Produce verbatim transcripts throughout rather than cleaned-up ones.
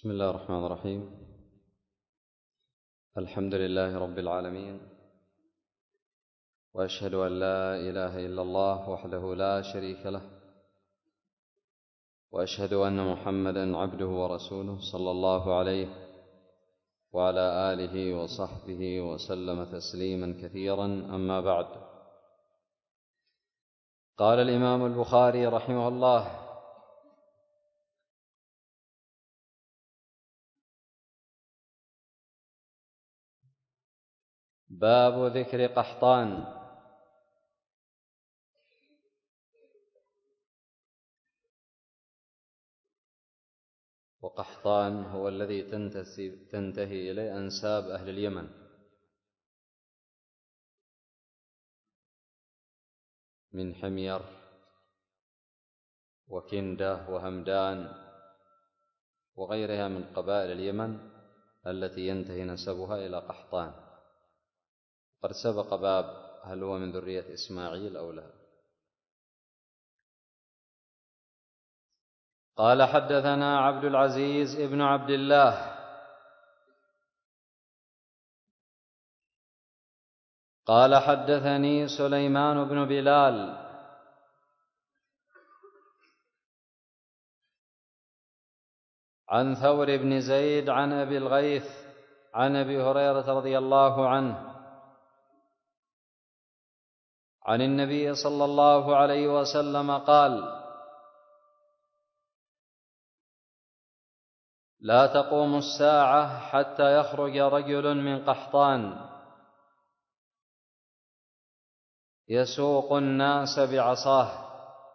بسم الله الرحمن الرحيم. الحمد لله رب العالمين، وأشهد أن لا إله إلا الله وحده لا شريك له، وأشهد أن محمدًا عبده ورسوله صلى الله عليه وعلى آله وصحبه وسلم تسليمًا كثيرًا. أما بعد، قال الإمام البخاري رحمه الله: باب ذكر قحطان. وقحطان هو الذي تنتهي إليه أنساب أهل اليمن، من حمير وكندة وهمدان وغيرها من قبائل اليمن التي ينتهي نسبها إلى قحطان. قد سبق باب هل هو من ذرية إسماعيل أو لا. قال: حدثنا عبد العزيز ابن عبد الله قال: حدثني سليمان بن بلال عن ثور بن زيد عن أبي الغيث عن أبي هريرة رضي الله عنه عن النبي صلى الله عليه وسلم قال: لا تقوم الساعة حتى يخرج رجل من قحطان يسوق الناس بعصاه.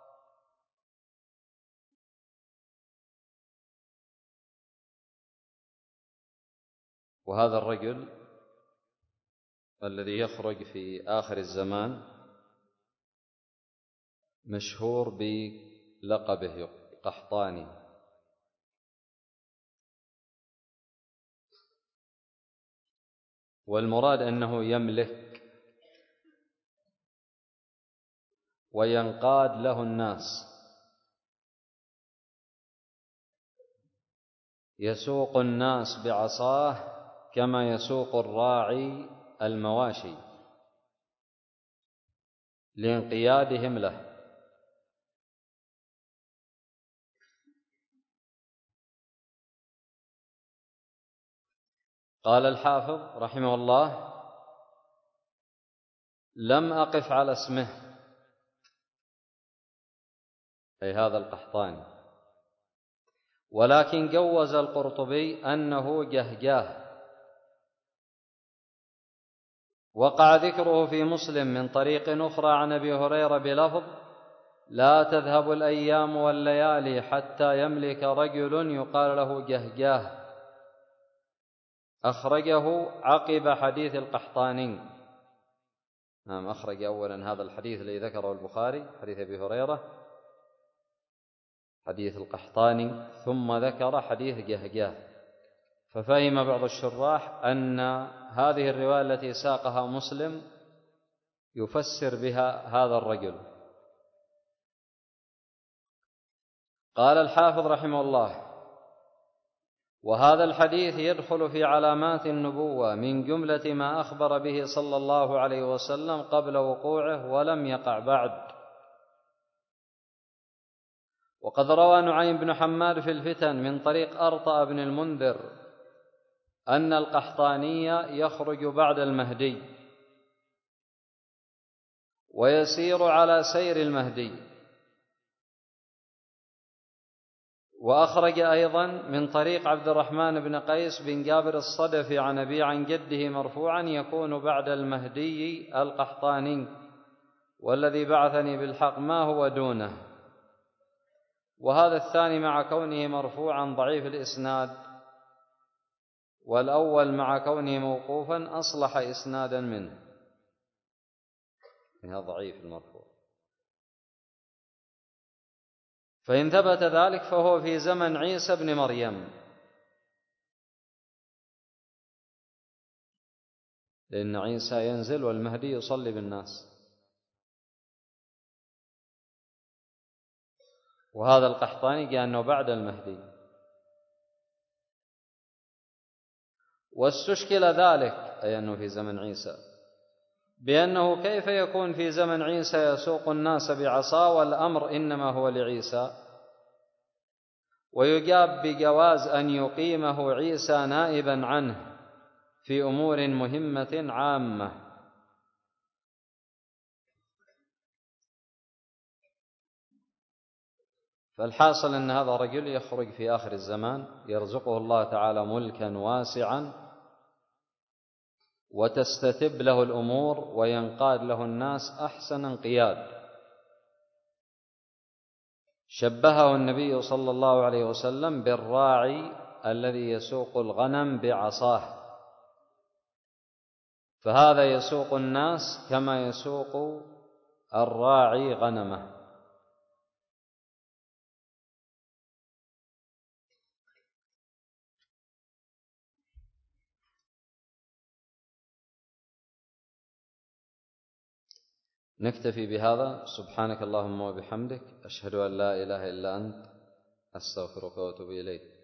وهذا الرجل الذي يخرج في آخر الزمان مشهور بلقبه قحطاني، والمراد أنه يملك وينقاد له الناس، يسوق الناس بعصاه كما يسوق الراعي المواشي لانقيادهم له. قال الحافظ رحمه الله: لم أقف على اسمه، أي هذا القحطاني، ولكن جوز القرطبي أنه جهجاه. وقع ذكره في مسلم من طريق أخرى عن أبي هريرة بلفظ: لا تذهب الأيام والليالي حتى يملك رجل يقال له جهجاه. أخرجه عقب حديث القحطاني. نعم، أخرج أولا هذا الحديث الذي ذكره البخاري، حديث أبي هريرة، حديث القحطاني، ثم ذكر حديث جهجاه. ففهم بعض الشراح أن هذه الرواية التي ساقها مسلم يفسر بها هذا الرجل. قال الحافظ رحمه الله: وهذا الحديث يدخل في علامات النبوة من جملة ما أخبر به صلى الله عليه وسلم قبل وقوعه ولم يقع بعد. وقد روى نعيم بن حماد في الفتن من طريق أرطأ بن المنذر أن القحطاني يخرج بعد المهدي ويسير على سير المهدي. وأخرج أيضا من طريق عبد الرحمن بن قيس بن جابر الصدفي عن أبي عن جده مرفوعا: يكون بعد المهدي القحطاني، والذي بعثني بالحق ما هو دونه. وهذا الثاني مع كونه مرفوعا ضعيف الإسناد، والأول مع كونه موقوفا أصلح إسنادا منه، هذا ضعيف المرفوع. فإن ثبت ذلك فهو في زمن عيسى بن مريم، لأن عيسى ينزل والمهدي يصلي بالناس. وهذا القحطاني قال أنه بعد المهدي. واستشكل ذلك، أي أنه في زمن عيسى، بأنه كيف يكون في زمن عيسى يسوق الناس بعصا والأمر إنما هو لعيسى، ويجاب بجواز أن يقيمه عيسى نائبا عنه في أمور مهمة عامة. فالحاصل أن هذا رجل يخرج في آخر الزمان يرزقه الله تعالى ملكا واسعا وتستتب له الأمور وينقاد له الناس أحسن انقياد. شبهه النبي صلى الله عليه وسلم بالراعي الذي يسوق الغنم بعصاه، فهذا يسوق الناس كما يسوق الراعي غنمه. نكتفي بهذا. سبحانك اللهم وبحمدك، أشهد أن لا إله إلا أنت، أستغفرك وأتوب إليك.